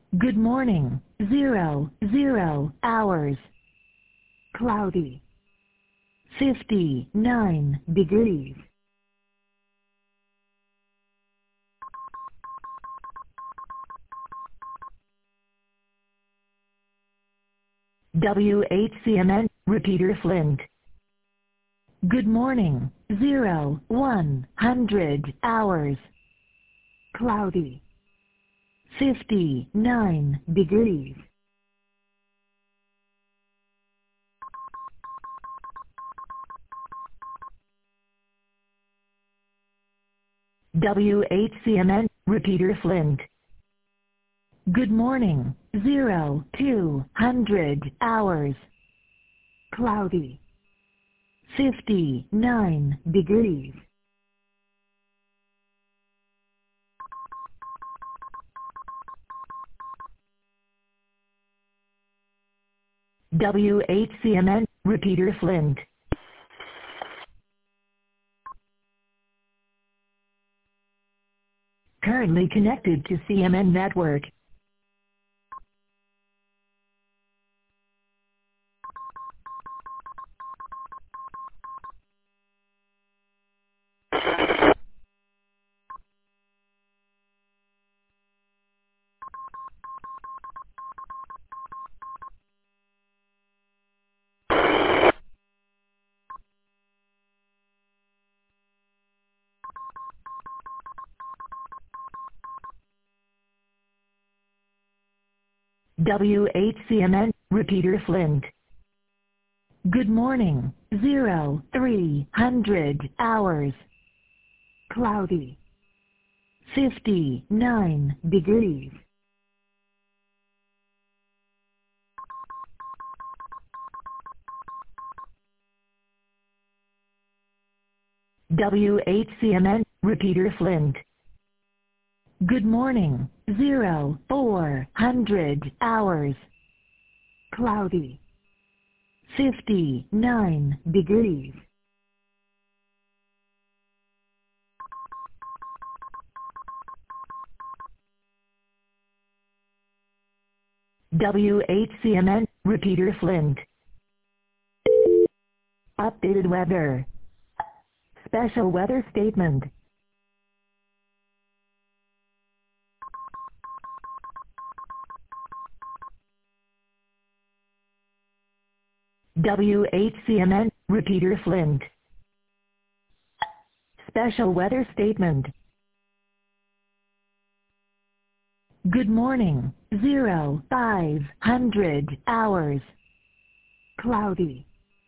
Good morning. 00 hours. Cloudy. 59 degrees. WHCMN, Repeater Flint. Good morning. 100 hours. Cloudy. 59 degrees. WHCMN, Repeater Flint. Good morning. 200 hours. Cloudy. 59 degrees. WHCMN, Repeater Flint. Currently connected to CMN network. WHCMN, Repeater Flint. Good morning. 300 hours. Cloudy. 59 degrees. WHCMN, Repeater Flint. Good morning. 400 hours. Cloudy. 59 degrees. WHCMN, Repeater Flint. Updated weather. Special weather statement. WHCMN, Repeater Flint. Special weather statement. Good morning. 500 hours. Cloudy.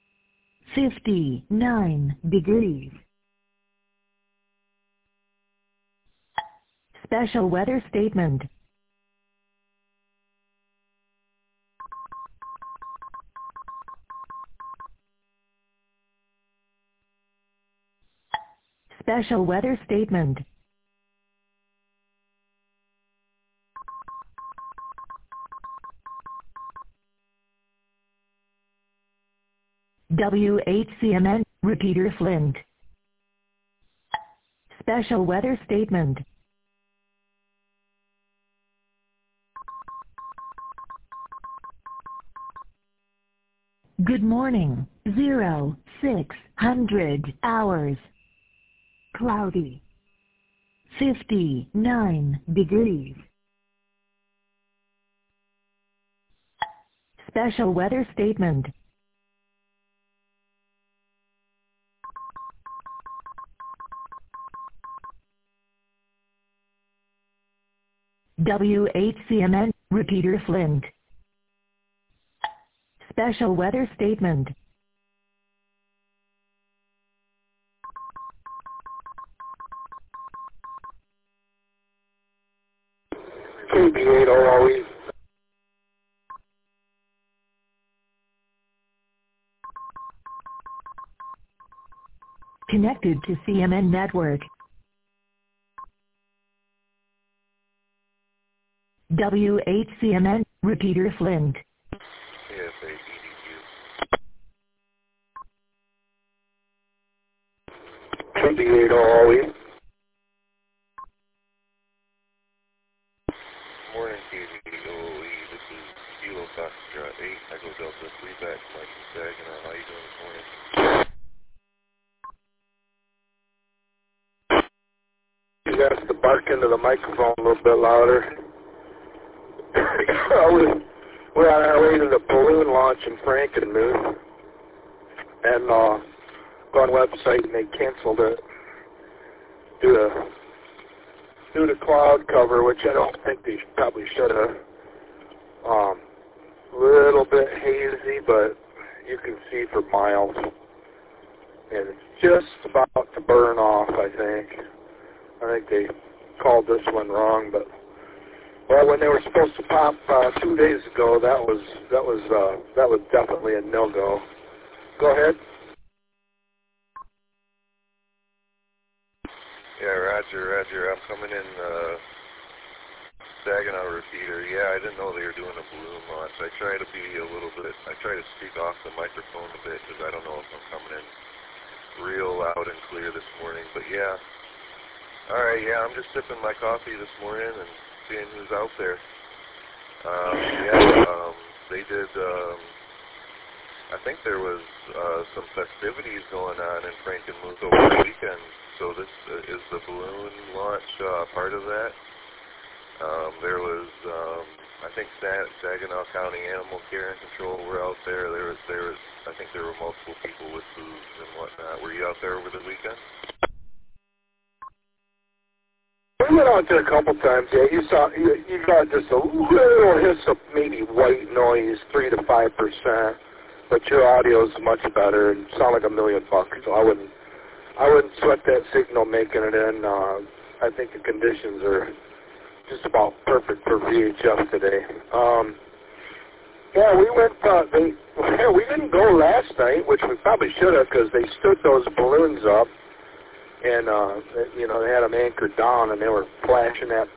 59 degrees. Special weather statement. Special weather statement. WHCMN, Repeater Flint. Special weather statement. Good morning. 600 hours. Cloudy. 59 degrees. Special weather statement. WHCMN, Repeater Flint. Special weather statement. KB8 always. Connected to CMN network. WHCMN, Repeater Flint. Yes, KB8 always. Morning, KB8. Foxtrot 8, Echo Delta 3 back to Mike and Saginaw. How you doing this morning? You got to bark into the microphone a little bit louder. We're on our way to the balloon launch in Frankenmuth, and go on the website and they canceled it due to cloud cover, which I don't think they probably should have. Little bit hazy, but you can see for miles, and it's just about to burn off. I think they called this one wrong, but well, when they were supposed to pop 2 days ago, that was definitely a no-go. Go ahead. Yeah, Roger. I'm coming in Saginaw repeater. Yeah, I didn't know they were doing a balloon launch. I try to speak off the microphone a bit because I don't know if I'm coming in real loud and clear this morning. But yeah, all right. Yeah, I'm just sipping my coffee this morning and seeing who's out there. They did. I think there was some festivities going on in Frankenmuth over the weekend. So this is the balloon launch part of that. There was, I think Saginaw County Animal Care and Control were out there. I think there were multiple people with booths and whatnot. Were you out there over the weekend? We went out there a couple times. Yeah, you got just a little hiss of maybe white noise, 3 to 5%, but your audio is much better and sound like $1 million. So I wouldn't sweat that signal making it in. I think the conditions are just about perfect for VHF today. Yeah, we went. We didn't go last night, which we probably should have, because they stood those balloons up, and they had them anchored down, and they were flashing a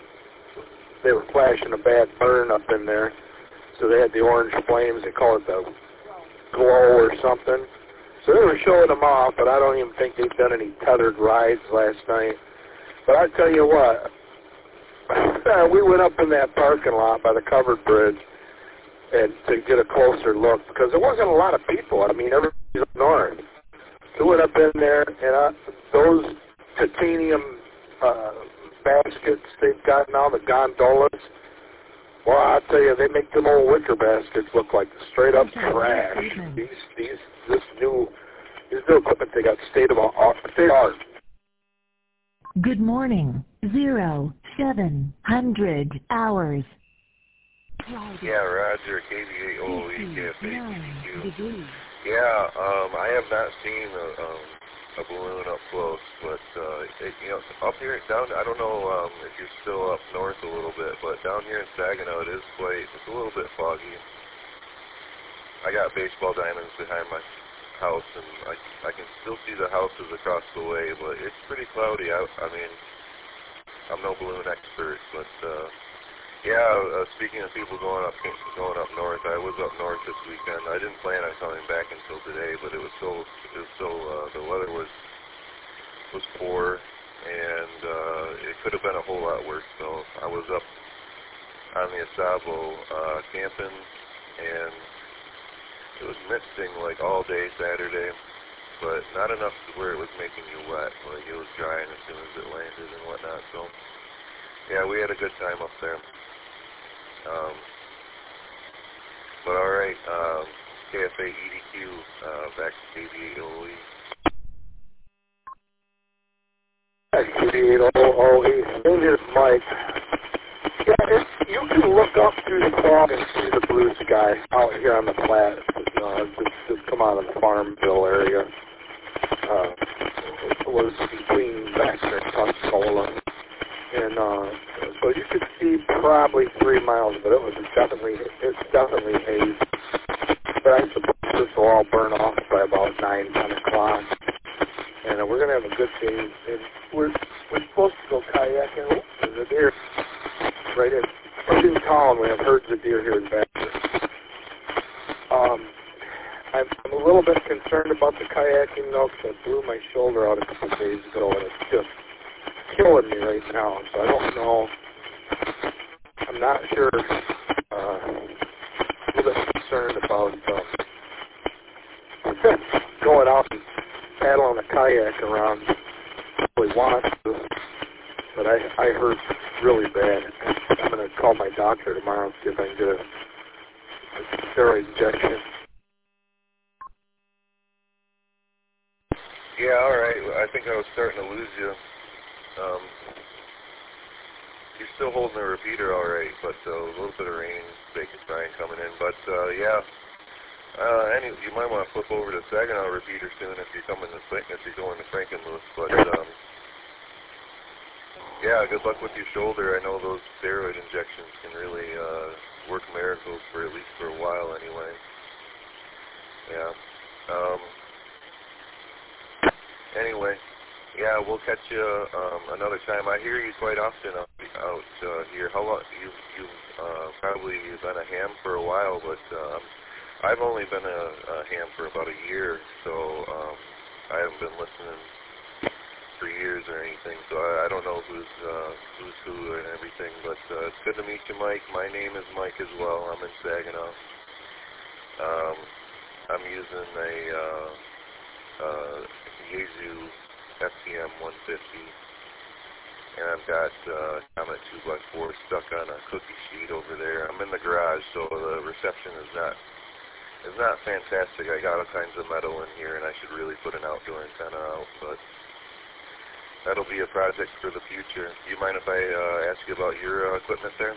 bad burn up in there. So they had the orange flames. They call it the glow or something. So they were showing them off, but I don't even think they've done any tethered rides last night. But I tell you what. We went up in that parking lot by the covered bridge and to get a closer look because there wasn't a lot of people. I mean, everybody's up north. So we went up in there, and those titanium baskets they've got now, the gondolas, well, I'll tell you, they make them old wicker baskets look like straight up trash. This new equipment they got state of art. Good morning. 0700 hours. Yeah, Roger, KV8OE, KF8DQ. Yeah, I have not seen a balloon up close, but up here down, I don't know if you're still up north a little bit, but down here in Saginaw, it's a little bit foggy. I got baseball diamonds behind my house, and I can still see the houses across the way, but it's pretty cloudy. I mean, I'm no balloon expert, but speaking of people going up north, I was up north this weekend. I didn't plan on coming back until today, but the weather was poor, and it could have been a whole lot worse. So I was up on the Asabo camping, and it was misting like all day Saturday, but not enough to where it was making you wet. Like it was drying as soon as it landed and whatnot. So yeah, we had a good time up there. But all right, KFA EDQ, back to KV8OE. KV8OE. Here's Mike. Yeah, you can look up through the fog and see the blue sky out here on the flat. Just come out of the Farmville area. It was between Baxter and Tuscola. And so you could see probably 3 miles, but it's definitely haze. But I suppose this will all burn off by about 9, 10 o'clock. And we're going to have a good day. And we're supposed to go kayaking. Oh, there's a deer right in Colin. We have herds of deer here in Baxter. I'm a little bit concerned about the kayaking, though, because I blew my shoulder out a couple of days ago, and it's just killing me right now. So I don't know. I'm not sure. A little bit about going out and paddling a kayak around. Really wants to, but I hurt really bad. I'm going to call my doctor tomorrow and see if I can get a steroid injection. Yeah, all right. I think I was starting to lose you. You're still holding the repeater all right, but a little bit of rain, bacon frying coming in. But, yeah, you might want to flip over to Saginaw repeater soon if you're coming to if you're going to Frankenmuth. But, yeah, good luck with your shoulder. I know those steroid injections can really work miracles for at least for a while anyway. Yeah. Anyway, yeah, we'll catch you another time. I hear you quite often out here. How long you've probably been a ham for a while, but I've only been a ham for about a year, so I haven't been listening for years or anything. So I don't know who's who and everything. But it's good to meet you, Mike. My name is Mike as well. I'm in Saginaw. I'm using a Yaesu FTM 150, and I've got Comet 2x4 stuck on a cookie sheet over there. I'm in the garage, so the reception is not fantastic. I got all kinds of metal in here, and I should really put an outdoor antenna out, but that'll be a project for the future. Do you mind if I ask you about your equipment there?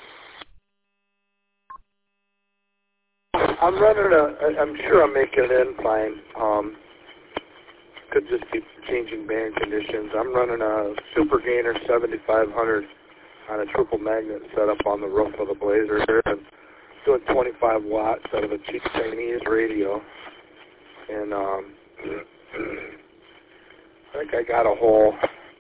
I'm sure I'm making it in fine. Could just be changing band conditions. I'm running a Super Gainer 7500 on a triple magnet setup on the roof of the Blazer here, and doing 25 watts out of a cheap Chinese radio. And I think I got a whole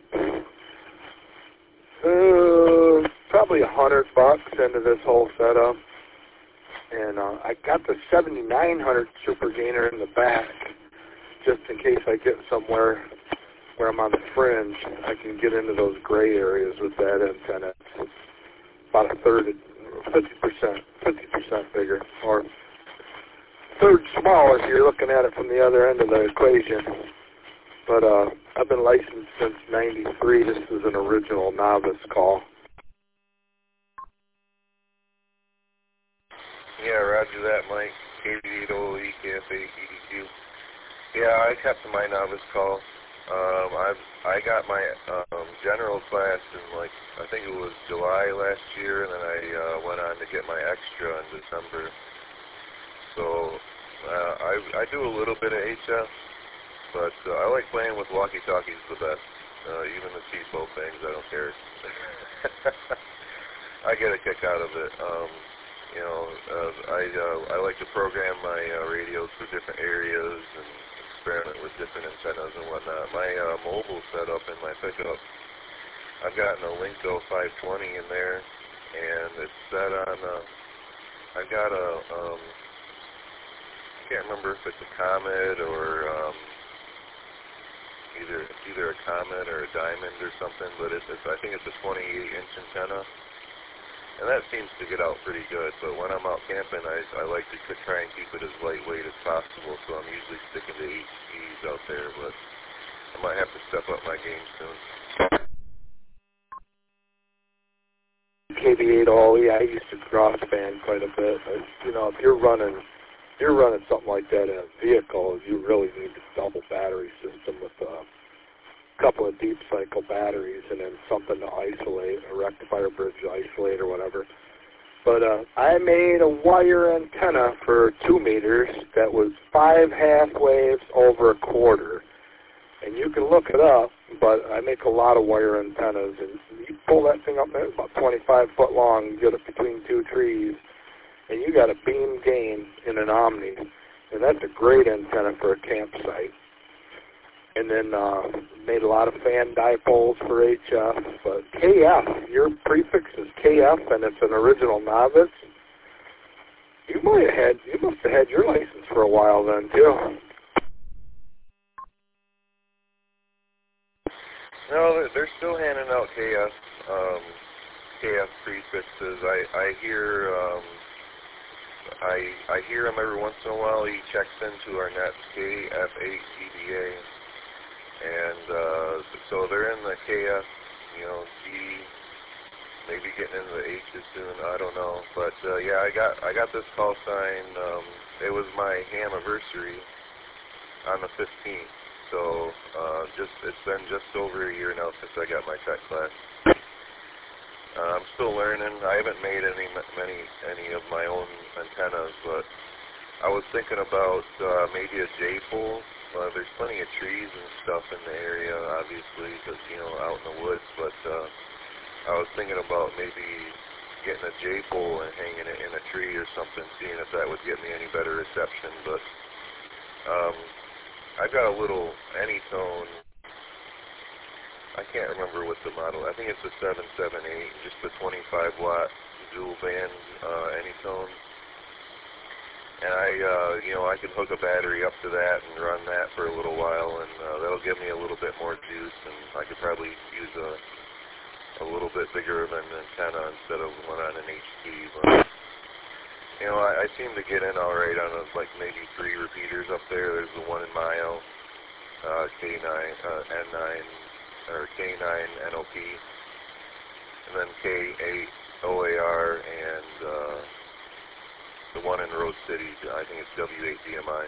probably $100 into this whole setup. And I got the 7900 Super Gainer in the back, just in case I get somewhere where I'm on the fringe, I can get into those gray areas with that antenna. It's about a third, 50% bigger, or third smaller if you're looking at it from the other end of the equation. But I've been licensed since '93. This is an original novice call. Yeah, roger that, Mike. KD8OE, KF8EDQ. Yeah, I kept my novice call. I got my general class in, like, I think it was July last year, and then I went on to get my extra in December. So I do a little bit of HF, but I like playing with walkie-talkies the best. Even the cheapo things, I don't care. I get a kick out of it. You know, I like to program my radios for different areas and experiment with different antennas and whatnot. My mobile setup in my pickup, I've gotten a Linko 520 in there, and it's set on, I've got a, I can't remember if it's a Comet or either a Comet or a Diamond or something, but I think it's a 28-inch antenna. And that seems to get out pretty good, but when I'm out camping, I like to try and keep it as lightweight as possible, so I'm usually sticking to HGs out there, but I might have to step up my game soon. KD8OE, I used to crossband quite a bit. You know, if you're running something like that in a vehicle, you really need a double battery system with a couple of deep cycle batteries and then something to isolate, a rectifier bridge to isolate or whatever. But I made a wire antenna for 2 meters that was 5 half waves over a quarter. And you can look it up, but I make a lot of wire antennas. And you pull that thing up, it's about 25 foot long, you get it between 2 trees, and you got a beam gain in an Omni. And that's a great antenna for a campsite. And then made a lot of fan dipoles for HF. But KF, your prefix is KF, and it's an original novice. You must have had your license for a while then too. No, they're still handing out KF prefixes. I hear I hear him every once in a while. He checks into our nets, KF8CBA, and so they're in the KF, G, maybe getting into the H's soon. I don't know, but yeah, I got this call sign. It was my anniversary on the 15th, so it's been just over a year now since I got my tech class. I'm still learning. I haven't made any of my own antennas, but I was thinking about maybe a J-pole. There's plenty of trees and stuff in the area, obviously, because out in the woods. But I was thinking about maybe getting a J-pole and hanging it in a tree or something, seeing if that would get me any better reception. But I've got a little Anytone. I can't remember what the model. I think it's a 778, just a 25-watt dual band Anytone. And I can hook a battery up to that and run that for a little while, and that'll give me a little bit more juice, and I could probably use a little bit bigger of an antenna instead of one on an HD. But I seem to get in all right on like maybe 3 repeaters up there. There's the one in Mayo, K9 N9 or K9 NOP, and then K8 OAR, and the one in Rose City, I think it's W8DMI.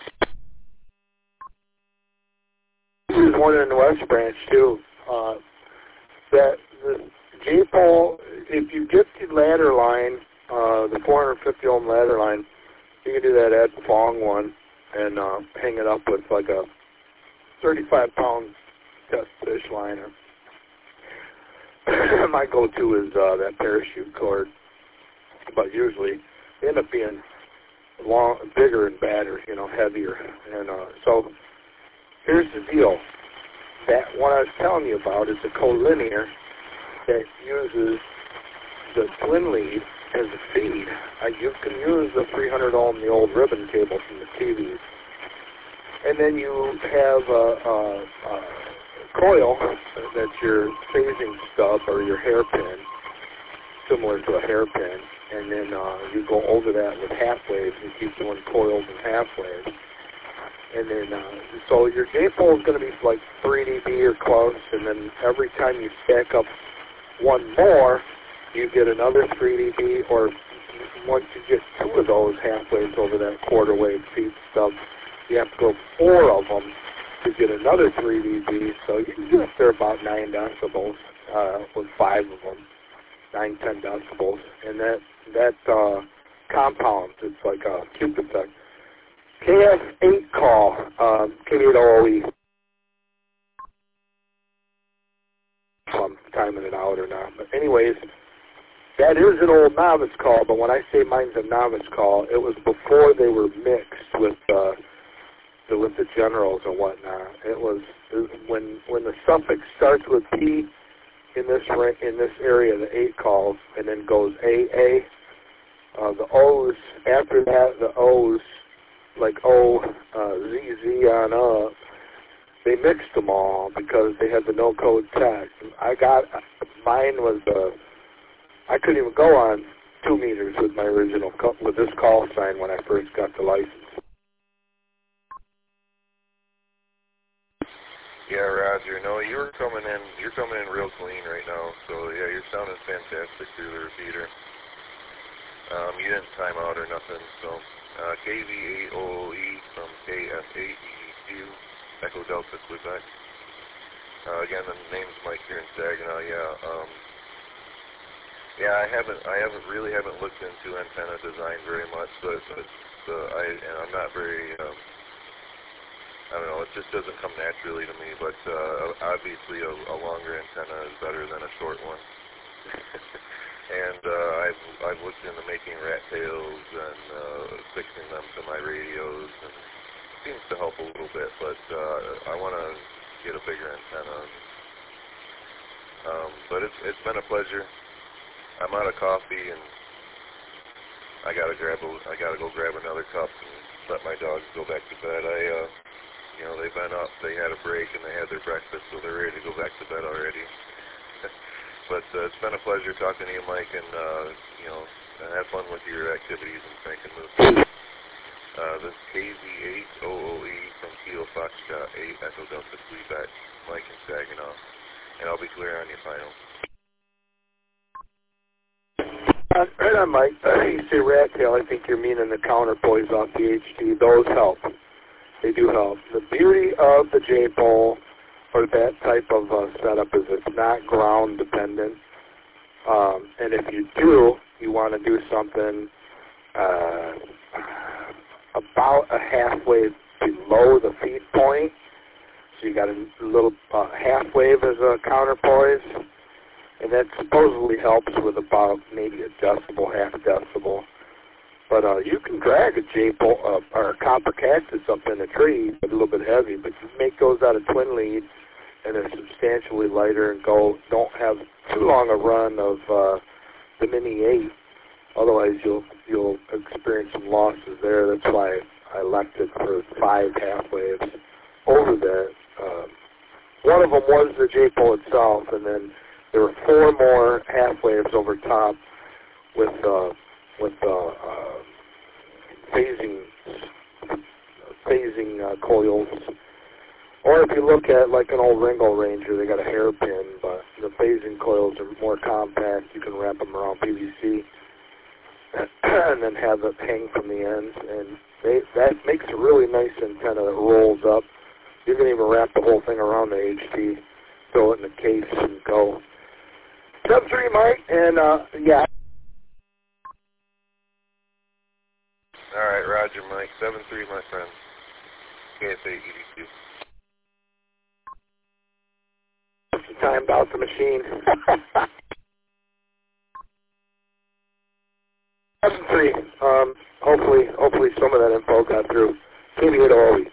There's one in the West Branch too. That the J-pole, if you get the ladder line, the 450 ohm ladder line, you can do that Ed Fong one and hang it up with like a 35-pound test fish liner. My go-to is that parachute cord, but usually they end up being bigger and badder, heavier. And so here's the deal. That one I was telling you about is a collinear that uses the twin lead as a feed. You can use the 300 ohm, the old ribbon cable from the TVs. And then you have a coil that's your phasing stub or your hairpin, similar to a hairpin, and then you go over that with half waves and keep doing coils and half waves. And then, so your J-pole is going to be like 3 dB or close, and then every time you stack up one more, you get another 3 dB, or once you get 2 of those half waves over that quarter wave feed stub, you have to go 4 of them to get another 3 dB, so you can get up there about 9 decibels with 5 of them, 9, 10 decibels, and that compounds. It's like a cube effect. KF8 call, K8OE. If I'm timing it out or not, but anyways, that is an old novice call, but when I say mine's a novice call, it was before they were mixed with the generals and whatnot. It was when the suffix starts with P in this area, the 8 calls, and then goes AA. The O's after that, the O's like O, ZZ on up. They mixed them all because they had the no code text. Mine was I couldn't even go on 2 meters with my original with this call sign when I first got the license. Yeah, Roger. No, you're coming in real clean right now. So yeah, you're sounding fantastic through the repeater. You didn't time out or nothing. So KV8OE from KF8EQ, Echo Delta, Quebec. Again, the name's Mike here in Saginaw. Yeah, I haven't really looked into antenna design very much, but I'm not very. I don't know, it just doesn't come naturally to me, but obviously a longer antenna is better than a short one. And I've looked into making rat tails and fixing them to my radios, and it seems to help a little bit, but I want to get a bigger antenna. But it's been a pleasure. I'm out of coffee, and I gotta go grab another cup and let my dogs go back to bed. They've been up, they had a break, and they had their breakfast, so they're ready to go back to bed already. But it's been a pleasure talking to you, Mike, and, have fun with your activities and cranking moves. This is KZ8OOE from Kilo Foxtrot 8 Echo Delta Quebec, Mike in Saginaw, and I'll be clear on your final. Right on, Mike. You say rat tail, I think you're meaning the counterpoise off the HT. Those help. They do help. The beauty of the J-pole or that type of setup is it's not ground dependent. And if you do, you want to do something about a halfway below the feed point. So you got a little half wave as a counterpoise. And that supposedly helps with about maybe adjustable half decibel. But you can drag a J-pole or a copper cactus up in a tree, but a little bit heavy. But you make those out of twin lead, and they're substantially lighter and don't have too long a run of the Mini 8. Otherwise, you'll experience some losses there. That's why I elected for 5 half waves over that. One of them was the J-pole itself, and then there were 4 more half waves over top with phasing coils. Or if you look at like an old Ringo Ranger, they got a hairpin, but the phasing coils are more compact. You can wrap them around PVC and then have it hang from the ends, and that makes a really nice antenna that rolls up. You can even wrap the whole thing around the HT, throw it in the case, and go. 7-3, Mike, and yeah. All right, Roger, Mike. 7-3, my friend. KSA EDQ. Timed out the machine. 7-3. Hopefully some of that info got through. KV8OE.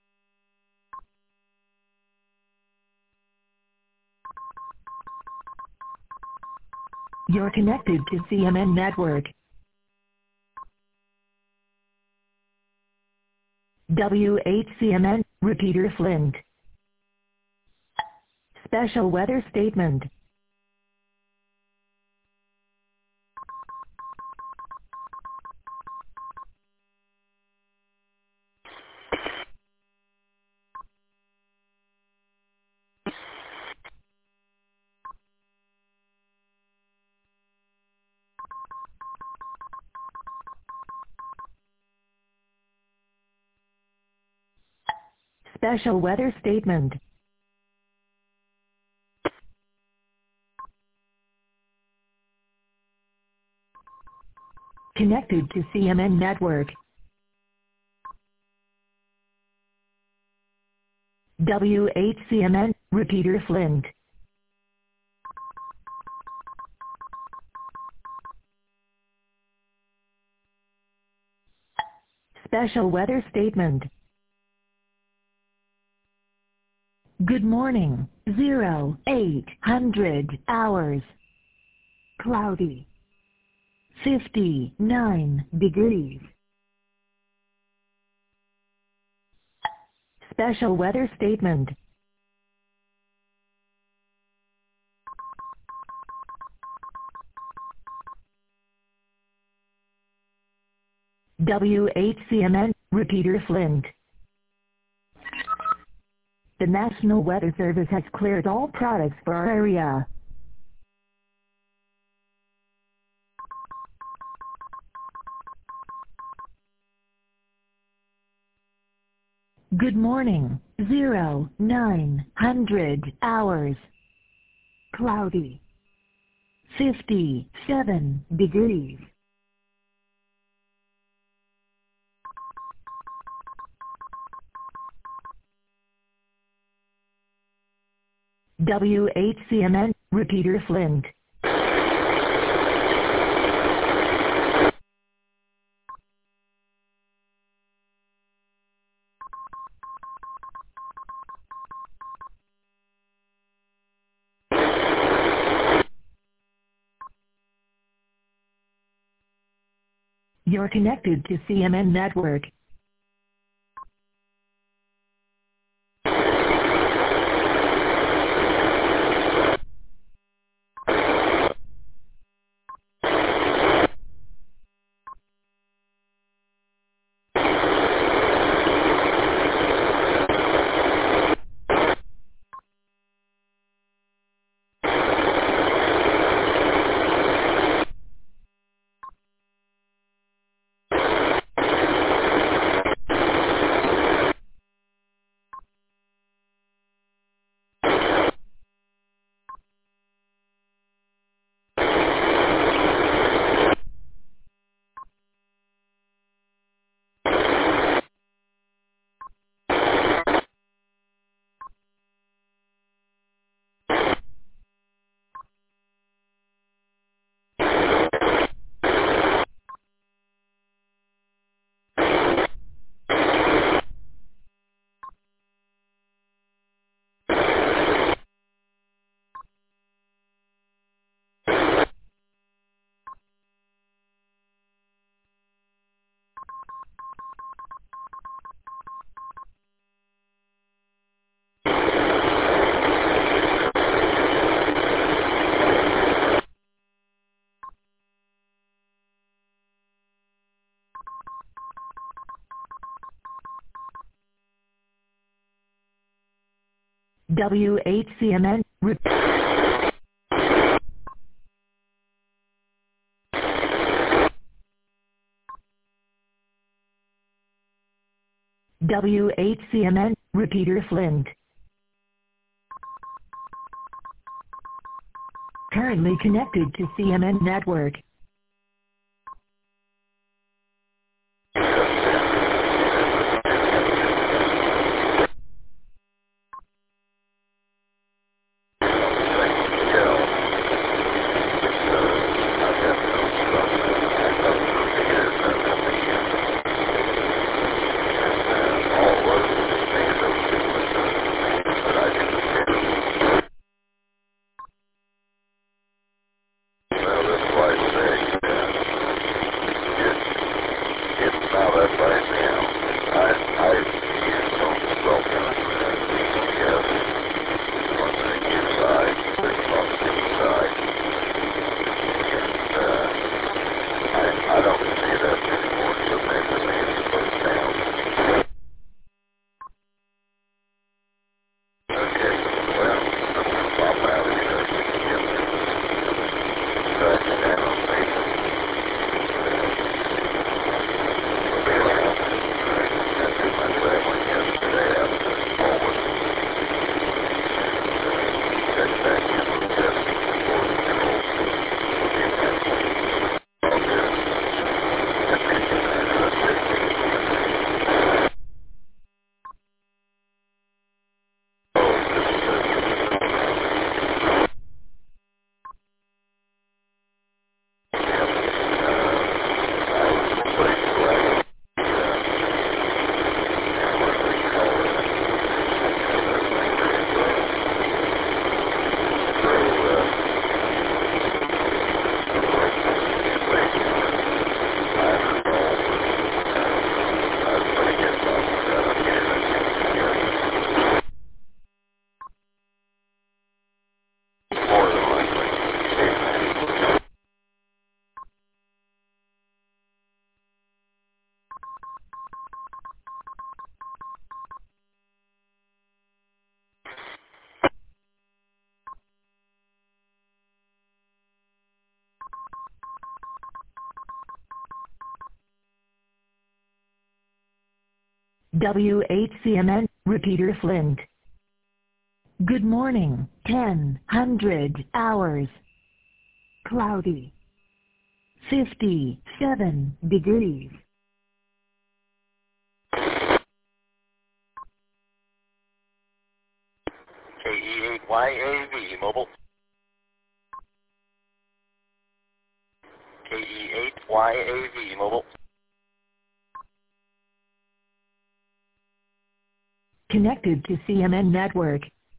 You're connected to CMN Network. W8CMN, repeater Flint. Special weather statement. Special weather statement. Connected to CMN Network. W8CMN, repeater Flint. Special weather statement. Good morning, 0800 hours. Cloudy. 59 degrees. Special weather statement. W8CMN, repeater Flint. The National Weather Service has cleared all products for our area. Good morning, 0900 hours. Cloudy. 57 degrees. W8CMN, repeater Flint. You're connected to CMN Network. WHCMN. WHCMN, repeater Flint. Currently connected to CMN network. WHCMN, repeater Flint. Good morning, 1000 hours. Cloudy. 57 degrees. KE8YAV, mobile. KE8YAV, mobile. Connected to CMN network.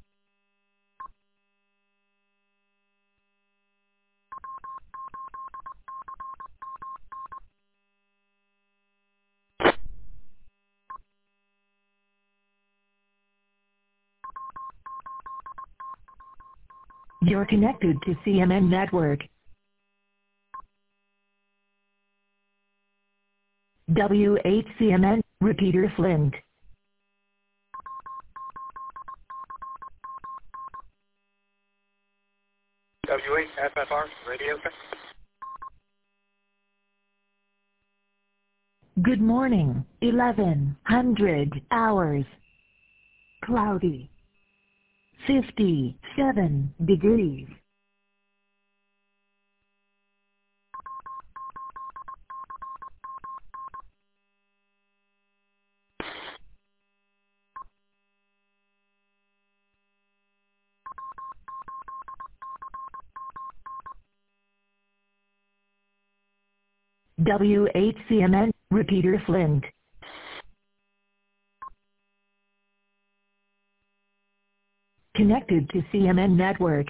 You're connected to CMN network. WHCMN, repeater Flint. WHFFR, radio. Good morning, 1100 hours. Cloudy. 57 degrees. WHCMN, repeater Flint. Connected to CMN network.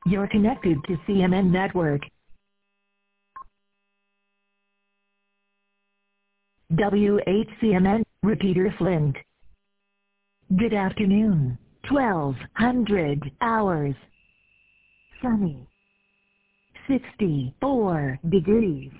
You're connected to CMN Network. WHCMN, Repeater Flint. Good afternoon. 1200 hours. Sunny. 64 degrees.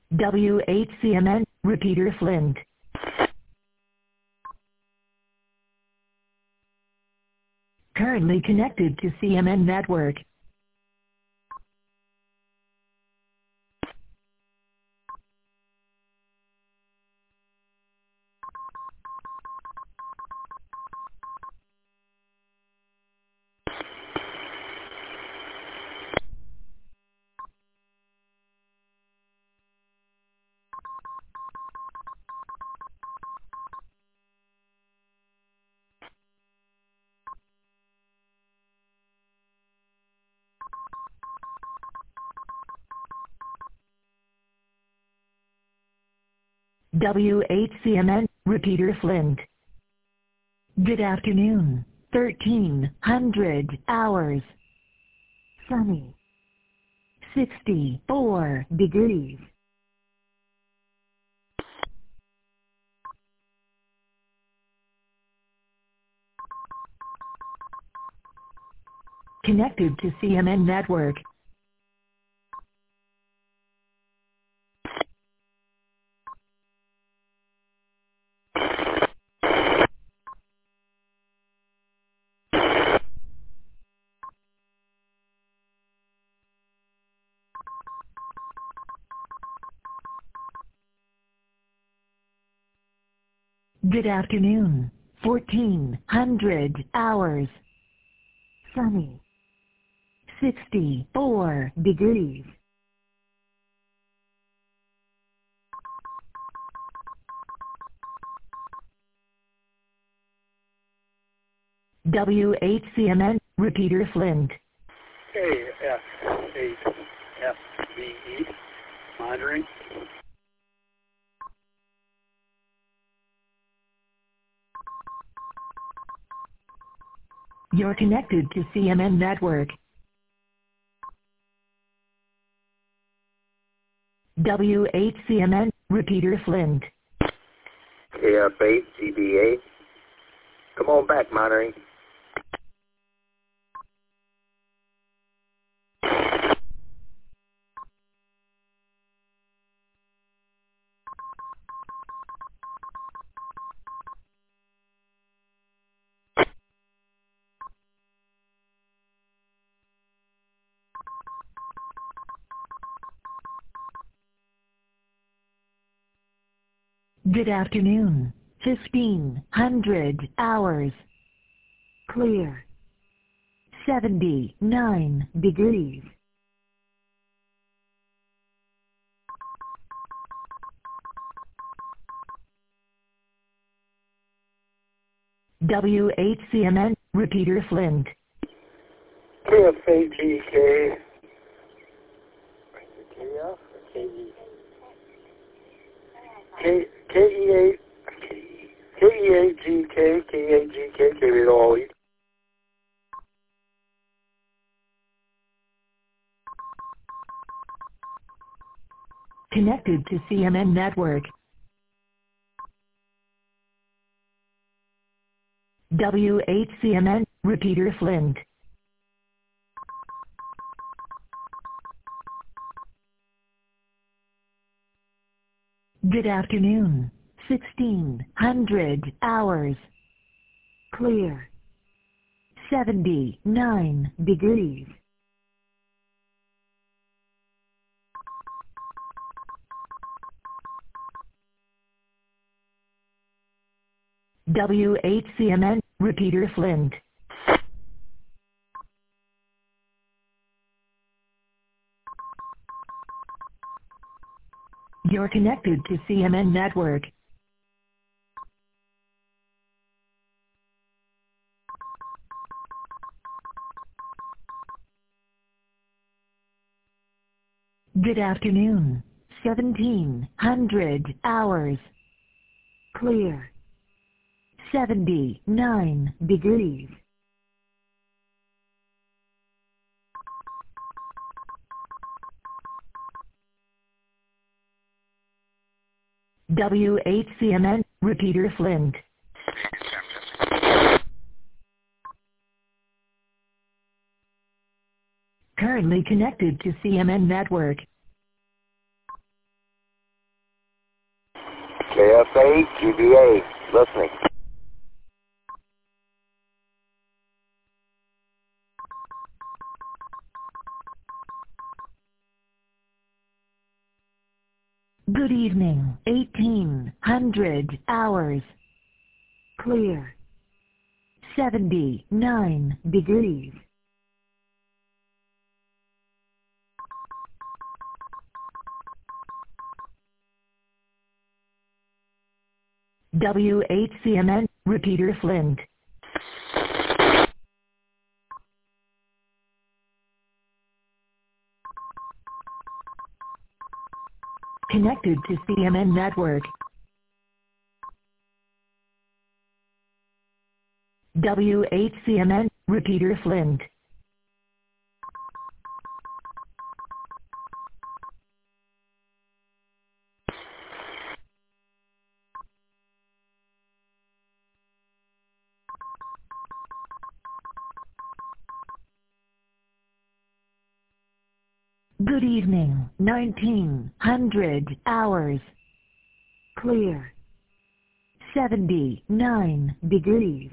WHCMN, repeater Flint. Currently connected to CMN network. WHCMN, repeater Flint. Good afternoon. 1300 hours. Sunny. 64 degrees. Connected to CMN network. Good afternoon. 1400 hours. Sunny. 64 degrees. WHCMN, repeater Flint. KF8FBE, monitoring. You're connected to CMN network. WHCMN, repeater Flint. KF8GBA. Come on back, monitoring. Good afternoon. 1500 hours. Clear. 79 degrees. WHCMN, repeater Flint. KF8GK. KF or KE? KE8, KE8GK, KE8GK, KE8 Connected to CMN network. WHCMN, repeater Flint. Good afternoon. 1600 hours. Clear. 79 degrees. WHCMN, repeater Flint. You're connected to CMN network. Good afternoon. 1700 hours. Clear. 79 degrees. WHCMN, repeater Flint. Currently connected to CMN network. KFA, GBA, listening. Good evening, 1800 hours. Clear. 79 degrees. WHCMN, repeater Flint. Connected to CMN network. WHCMN, repeater Flint. Good evening, 1900 hours. Clear. 79 degrees.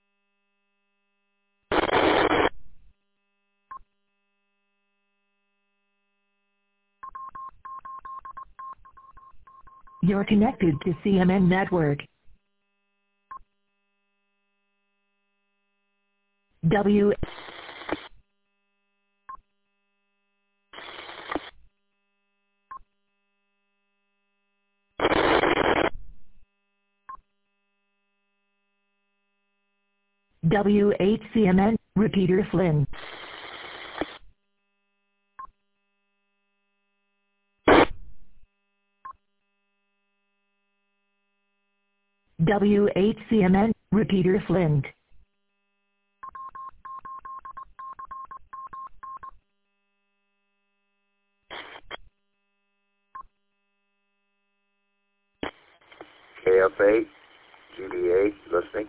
You're connected to CMN network. W WHCMN, repeater Flynn. WHCMN, repeater Flint. KFA, GBA, listening.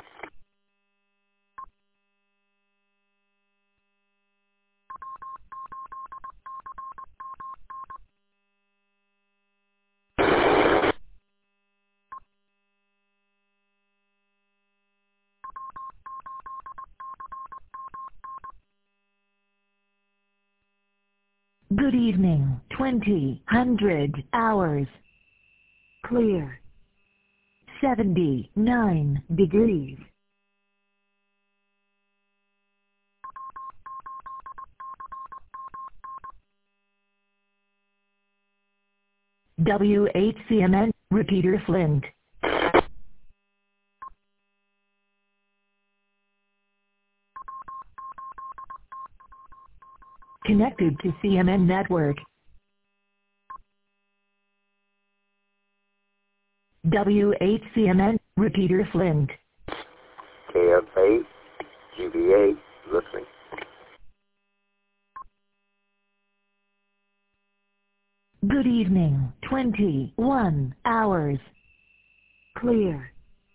Good evening, 2000 hours. Clear. 79 degrees. WHCMN, repeater Flint. Connected to CMN network. WHCMN, repeater Flint. KFA, GBA, listening. Good evening, 21 hours. Clear.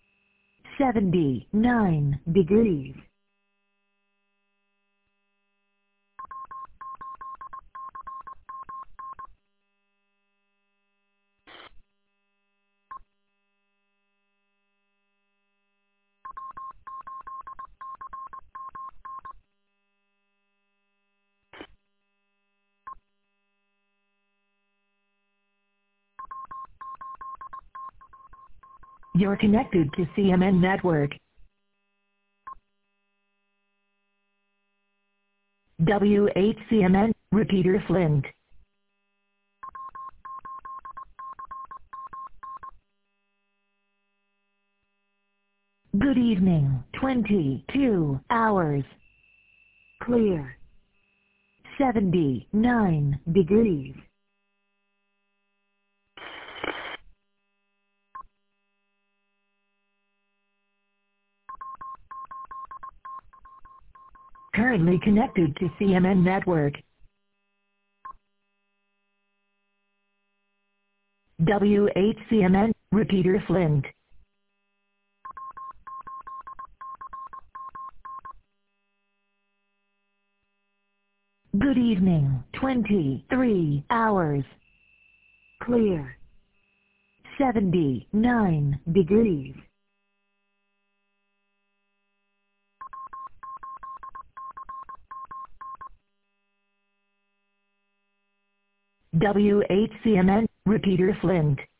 79 degrees. You're connected to CMN network. WHCMN, repeater Flint. Good evening, 22 hours. Clear. 79 degrees. Currently connected to CMN network. WHCMN, repeater Flint. Good evening, 23 hours. Clear. 79 degrees. WHCMN, Repeater Flint.